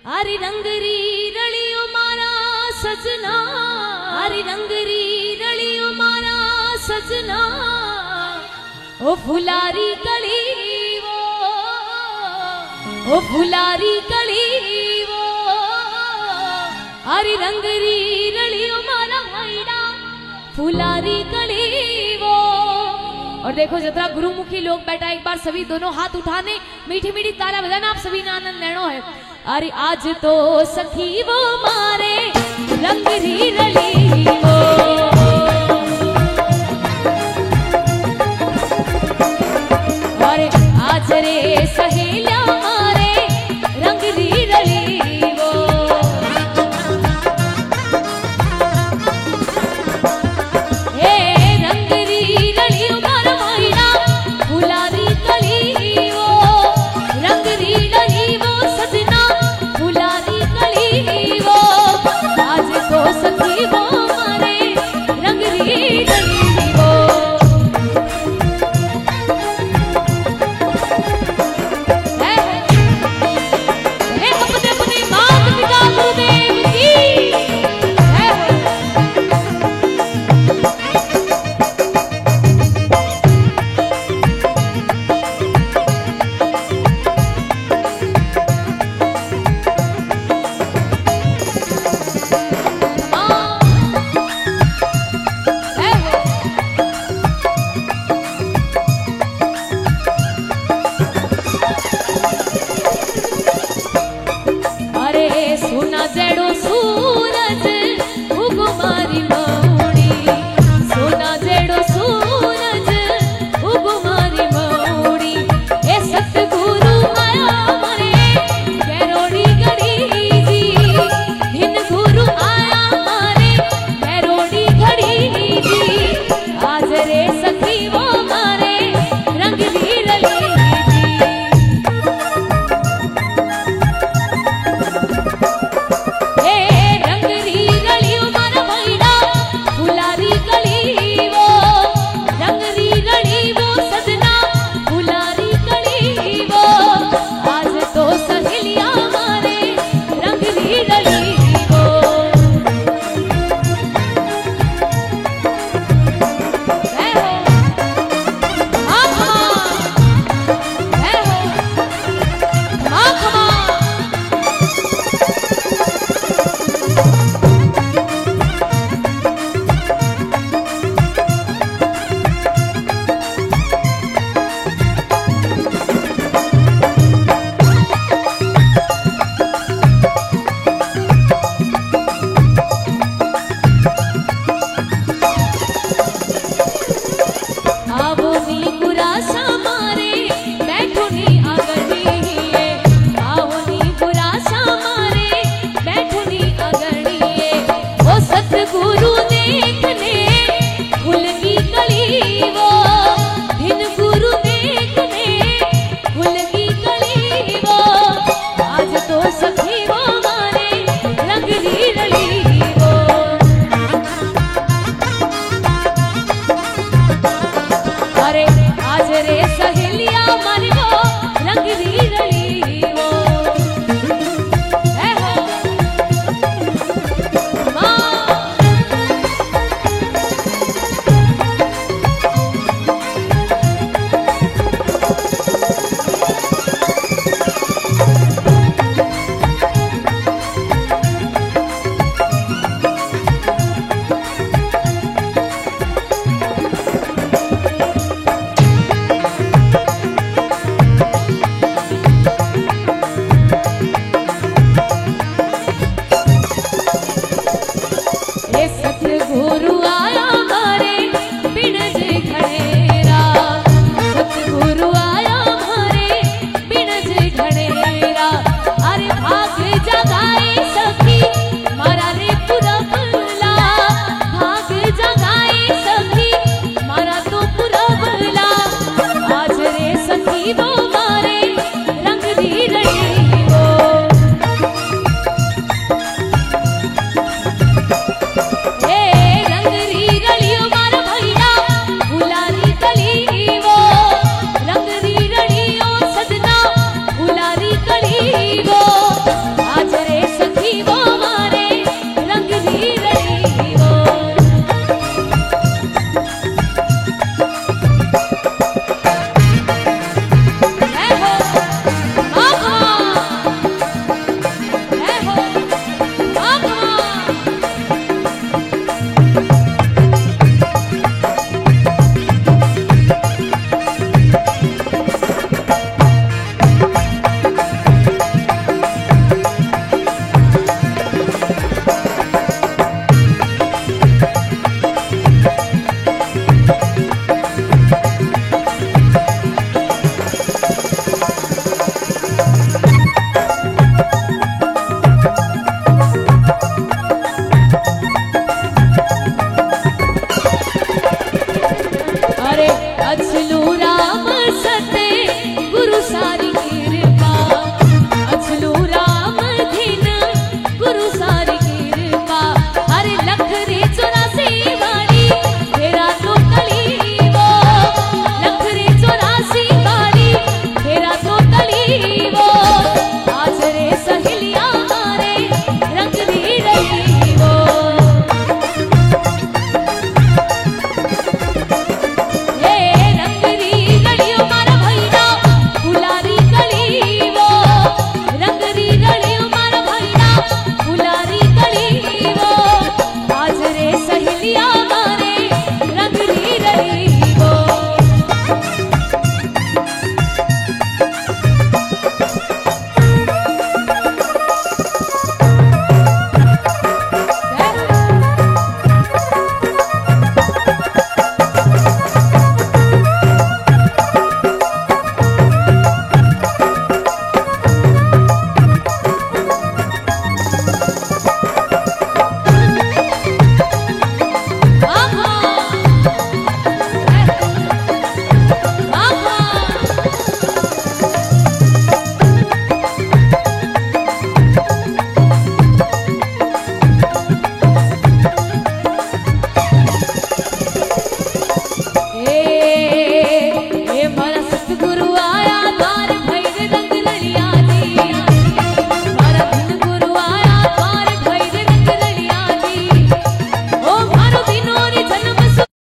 हरी रंगरी रलियो मारा सजना, हरी रंगरी रलियो मारा सजना, ओ फुलारी कली वो, ओ फुलारी कली वो, हरी रंगरी रलियो मारा मैडा फुलारी कली वो। और देखो जितना गुरुमुखी लोग बैठा, एक बार सभी दोनों हाथ उठाने, मीठी मीठी तारा बजाना, आप सभी ने आनंद लेना है। अरे आज तो सखी वो मारे रंगरी रली वो, अरे आज रे सहेलिया मारे रंगरी रली वो। हे रंगरी रली मारा मायना फुलारी कली वो, रंगरी रली वो सजना फुलारी कली वो। आज तो सखी वो मारे रंगरी रली वो। अपने अपने मात पिता गुरुदेव की अरे सुना जड़ो